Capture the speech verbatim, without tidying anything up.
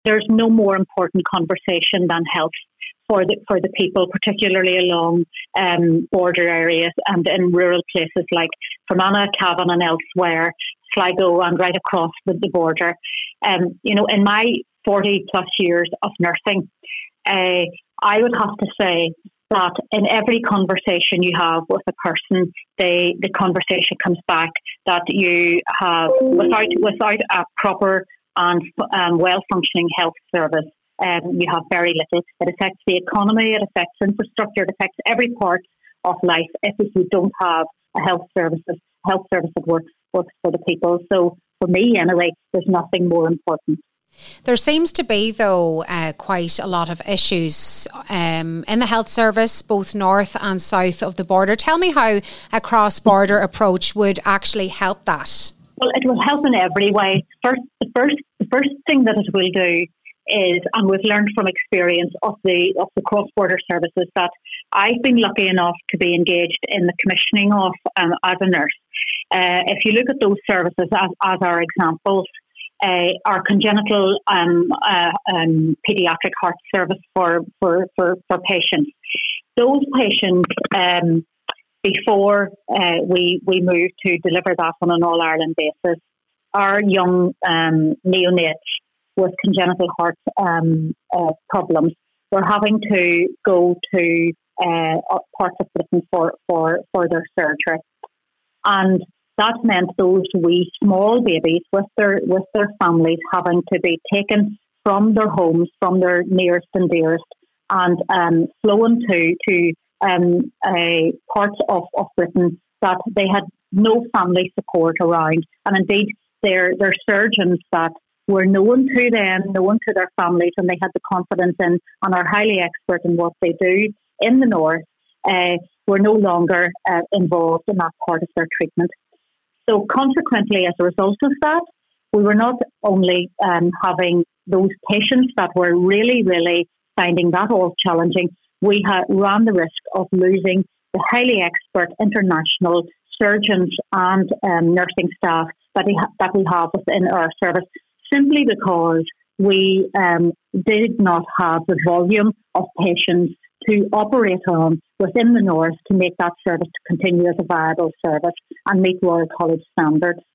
there's no more important conversation than health for the for the people, particularly along um, border areas and in rural places like Fermanagh, Cavan and elsewhere, Sligo and right across the, the border. Um, you know, in my forty plus years of nursing, uh, I would have to say that in every conversation you have with a person, they, the conversation comes back that you have, without without a proper and um, well-functioning health service, um, you have very little. It affects the economy, it affects infrastructure, it affects every part of life if you don't have a health services, health service that works, works for the people. So for me, anyway, there's nothing more important. There seems to be, though, uh, quite a lot of issues um, in the health service, both north and south of the border. Tell me how a cross-border approach would actually help that. Well, it will help in every way. First, the first, the first thing that it will do is, and we've learned from experience of the of the cross-border services that I've been lucky enough to be engaged in the commissioning of um, as a nurse. Uh, if you look at those services as, as our examples, Uh, our congenital um, uh, um, paediatric heart service for, for, for, for patients. Those patients, um, before uh, we, we move to deliver that on an all-Ireland basis, our young um, neonates with congenital heart um, uh, problems were having to go to uh, parts of Britain for, for, for their surgery. And that meant those wee small babies with their with their families having to be taken from their homes, from their nearest and dearest, and um, flown to to um, uh, parts of, of Britain that they had no family support around, and indeed their their surgeons that were known to them, known to their families, and they had the confidence in and are highly expert in what they do in the north, uh, were no longer uh, involved in that part of their treatment. So consequently, as a result of that, we were not only um, having those patients that were really, really finding that all challenging, we had ran the risk of losing the highly expert international surgeons and um, nursing staff that we, ha- that we have within our service, simply because we um, did not have the volume of patients to operate on within the north to make that service to continue as a viable service and meet Royal College standards.